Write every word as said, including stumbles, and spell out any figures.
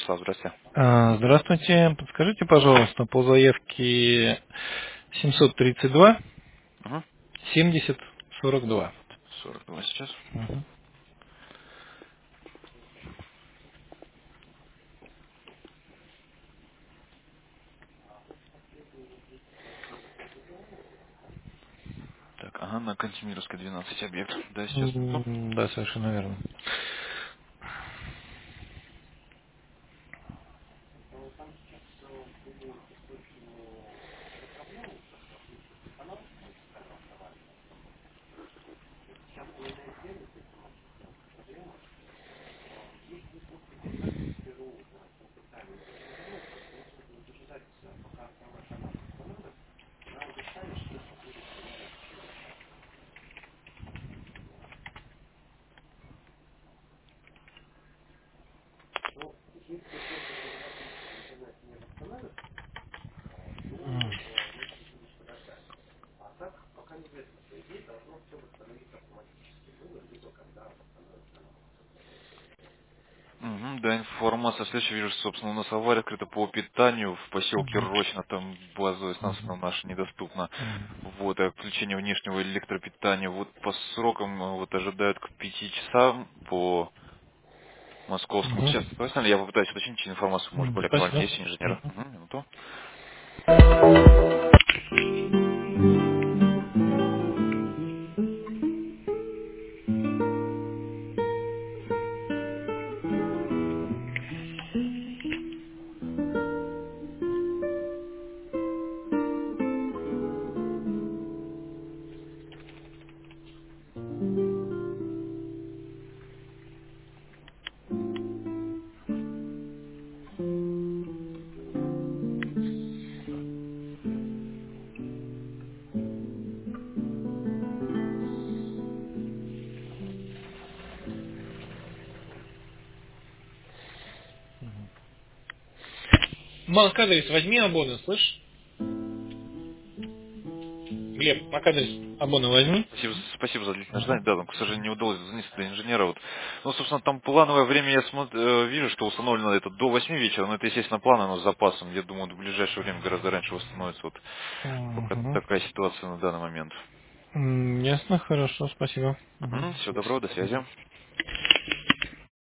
Ярослав, здрасте. А, Здравствуйте. Подскажите, пожалуйста, по заявке семьсот тридцать два Угу. семьдесят сорок два. сорок два сейчас. Мгм. Так, ага, на Кантемировской двенадцать объект. Да, сейчас минуту. М, Да, совершенно верно. Угу, да, информация. Следующая, вижу, что, собственно, у нас авария открыта по питанию в поселке Мгм. Рочно, там базовая станция Мгм. наша недоступна. Мгм. Вот, а включение внешнего электропитания. Вот по срокам э, вот ожидают к пяти часам по московскому. Мгм. Сейчас, точно ли? Я попытаюсь уточнить информацию, может, М, более актуальнее. Спасибо. Есть инженера? Мгм. Угу, минуту. Макадрис, возьми абоны, слышь? Глеб, Макадрис, абоны возьми. Спасибо, спасибо за длительное Мгм. ожидание. Да, там, к сожалению, не удалось дозвониться до инженера. Вот. Ну, собственно, там плановое время я смотр- э, вижу, что установлено это до восьми вечера, но это, естественно, план, оно с запасом. Я думаю, в ближайшее время гораздо раньше восстановится. Вот пока Мгм. такая ситуация на данный момент. М, Ясно, хорошо, спасибо. Мгм. Всего доброго, до связи.